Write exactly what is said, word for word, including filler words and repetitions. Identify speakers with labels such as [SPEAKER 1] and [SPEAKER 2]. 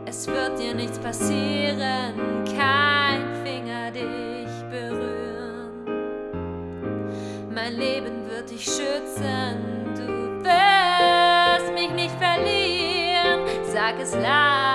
[SPEAKER 1] Es wird dir nichts passieren, kein Finger dich berühren. Mein Leben wird dich schützen, du wirst mich nicht verlieren. Sag es laut.